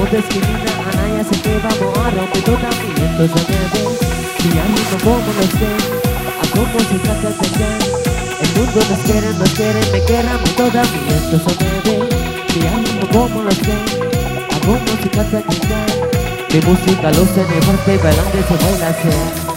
de esquina, Anaya sé que vamos a romper tratamientos de bebé. Si a mí no como los que, a como se trata de ya. El mundo nos quiere, me queramos tratamientos de bebé. Si a mí no como los que, a como se trata de ya. Mi música lo se me parte y bailando se baila así.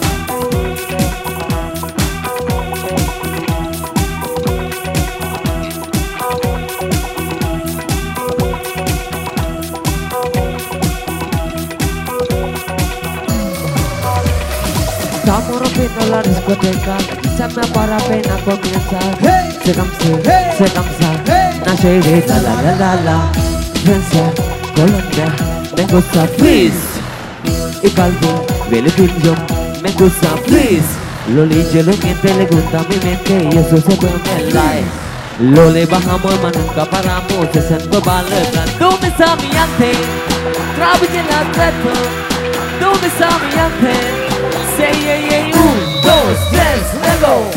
Estamos rompiendo la discoteca, se me para pena comenzar. Se cansa, nace la Francia, Colombia, me gusta freeze. Y Balvin, Billy Billion, me gusta freeze. Loli, yo lo miente, le gusta mi mente y eso se puede en live. Lo le bajamos, mas nunca paramos, se sentó vale plan. ¿Dónde está mi ante? Trabajé en la trepa. ¿Dónde está mi ante? Say yeah, yeah, 1, 2, 3, let's go.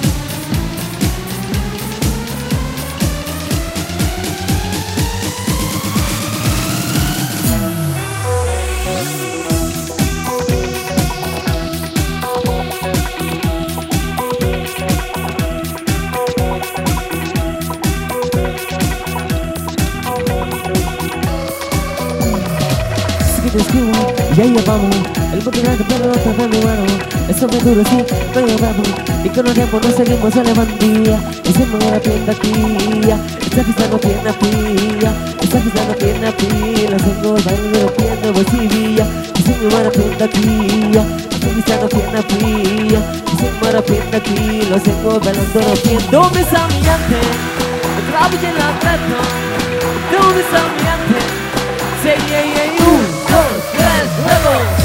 Ya llevamos el mundo grande pero no está tan bueno. Eso me duro sí, lo llevamos. Y con el tiempo nos seguimos a la bandilla. Y se me la tienda tía. Esta fiesta no tiene pilla. Esta fiesta no tiene pila. Tengo el baile de la tienda bolsivilla. Y se me la tienda tía. Esta fiesta no tiene pilla. Y se me la tienda tía. Lo tengo bailando la tienda. ¿Dónde está mi ante? Trabajé en la trata. ¿Dónde está mi ante? Say yeah, yeah, 1, 2, 3, luego.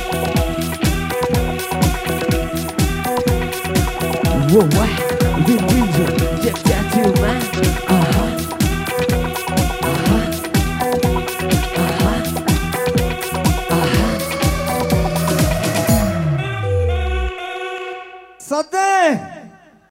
Whoa, what?